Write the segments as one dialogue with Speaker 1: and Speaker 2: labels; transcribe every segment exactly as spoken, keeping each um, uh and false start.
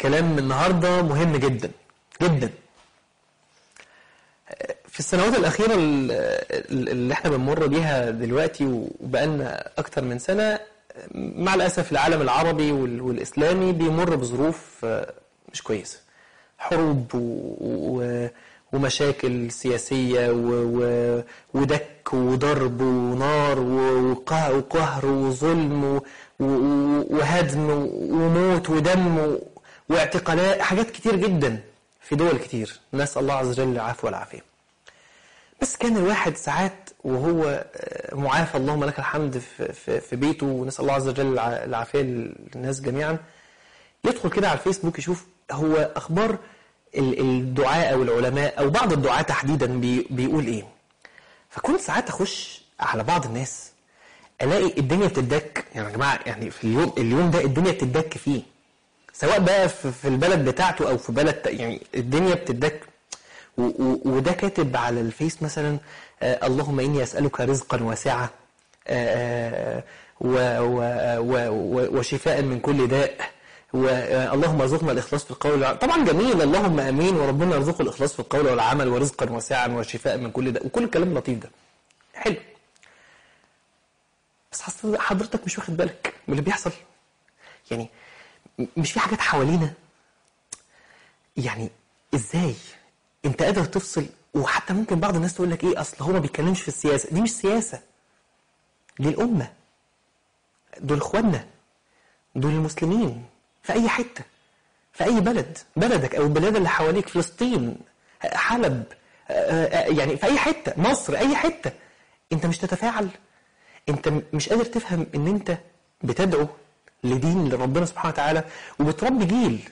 Speaker 1: كلام النهاردة مهم جدا جدا. في السنوات الأخيرة اللي احنا بنمر بيها دلوقتي وبقالنا أكتر من سنة، مع الأسف العالم العربي والإسلامي بيمر بظروف مش كويسة، حروب ومشاكل سياسية ودك وضرب ونار وقهر وظلم وهدم وموت ودم واعتقالات، حاجات كتير جدا في دول كتير، نسأل الله عز وجل العفو والعافية. بس كان الواحد ساعات وهو معافى اللهم لك الحمد في بيته، ونسأل الله عز وجل العافية للناس جميعا، يدخل كده على الفيسبوك يشوف هو أخبار الدعاء أو العلماء أو بعض الدعاء تحديدا بيقول إيه. فكنت ساعات أخش على بعض الناس ألاقي الدنيا بتدك، يعني يا جماعة يعني في اليوم اليوم ده الدنيا بتدك فيه، سواء بقى في البلد بتاعته أو في بلد، يعني الدنيا بتدك. وده كاتب على الفيس مثلا آه اللهم إني أسألك رزقا واسعا آه وشفاء من كل داء، واللهم ارزقنا الإخلاص في القول والعمل. طبعا جميل، اللهم أمين، وربنا يرزق الإخلاص في القول والعمل ورزقا واسعا وشفاء من كل داء، وكل الكلام اللطيف ده حلو. بس حضرتك مش واخد بالك من اللي بيحصل، يعني مش في حاجات حوالينا، يعني ازاي انت قادر تفصل؟ وحتى ممكن بعض الناس تقول لك ايه، اصل هو ما بيتكلمش في السياسة. دي مش سياسة، دي الأمة، دول اخواننا، دول المسلمين في اي حتة، في اي بلد، بلدك او البلاد اللي حواليك، فلسطين، حلب، يعني في اي حتة، مصر، اي حتة. انت مش تتفاعل؟ انت مش قادر تفهم ان انت بتدعو لدين لربنا سبحانه وتعالى وبتربي جيل؟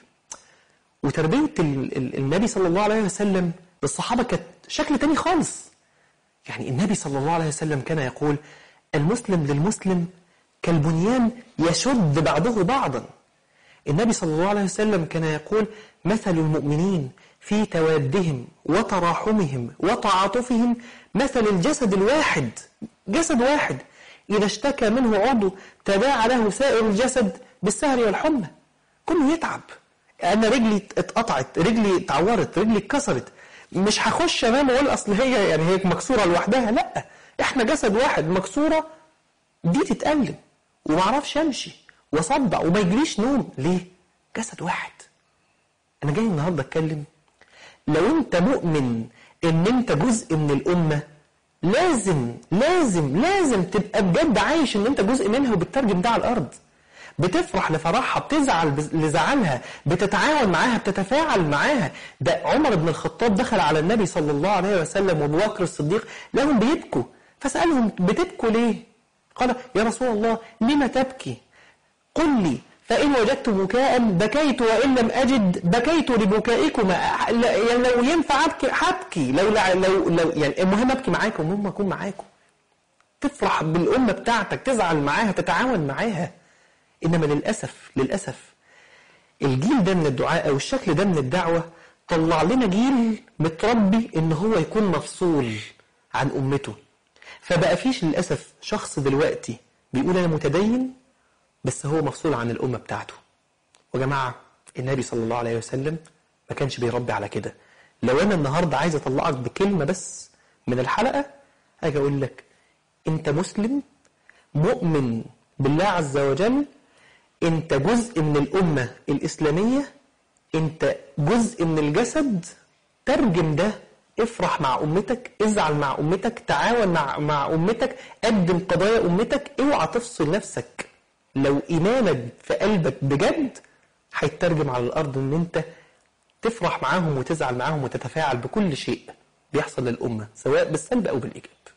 Speaker 1: وتربية النبي صلى الله عليه وسلم بالصحابة كانت شكل تاني خالص. يعني النبي صلى الله عليه وسلم كان يقول المسلم للمسلم كالبنيان يشد بعضه بعضا. النبي صلى الله عليه وسلم كان يقول مثل المؤمنين في توادهم وتراحمهم وتعاطفهم مثل الجسد الواحد، جسد واحد إذا اشتكى منه عضو تداعى له سائر الجسد بالسهر والحمى. كله يتعب. أنا رجلي اتقطعت، رجلي اتعورت، رجلي اتكسرت، مش هخش أنام وأقول أصل هي يعني هي مكسورة لوحدها، لا، إحنا جسد واحد، مكسورة دي تتألم ومعرفش أمشي وأصدع وما يجريش نوم، ليه؟ جسد واحد. أنا جاي النهاردة أتكلم، لو أنت مؤمن إن أنت جزء من الأمة، لازم لازم لازم تبقى بجد عايش إن أنت جزء منها وبتترجم ده على الأرض. بتفرح لفرحها، بتزعل لزعلها، بتتعاون معاها، بتتفاعل معاها. ده عمر بن الخطاب دخل على النبي صلى الله عليه وسلم وابو بكر الصديق لهم بيبكوا، فسألهم بتبكوا ليه؟ قال يا رسول الله لما تبكي؟ قل لي فإن وجدت بكاء بكيت وإن لم أجد بكيت لبكائكما. يعني لو ينفع أبكي هبكي، لو, لو, لو يعني المهم أبكي معاكم، المهم أكون معاكم. تفرح بالأمة بتاعتك، تزعل معاها، تتعاون معاها. إنما للأسف للأسف الجيل ده من الدعاء أو الشكل ده من الدعوة طلع لنا جيل متربي إن هو يكون مفصول عن أمته. فبقى فيش للأسف شخص دلوقتي بيقول أنا متدين بس هو مفصول عن الأمة بتاعته. وجماعة النبي صلى الله عليه وسلم ما كانش بيربي على كده. لو أنا النهاردة عايز أطلعك بكلمة بس من الحلقة، أجي أقول لك أنت مسلم مؤمن بالله عز وجل، أنت جزء من الأمة الإسلامية، أنت جزء من الجسد. ترجم ده، افرح مع أمتك، ازعل مع أمتك، تعاون مع, مع أمتك، قدم قضايا أمتك. اوعى تفصل نفسك. لو إيمانك في قلبك بجد هيترجم على الأرض أن أنت تفرح معاهم وتزعل معاهم وتتفاعل بكل شيء بيحصل للأمة، سواء بالسلب أو بالإيجاب.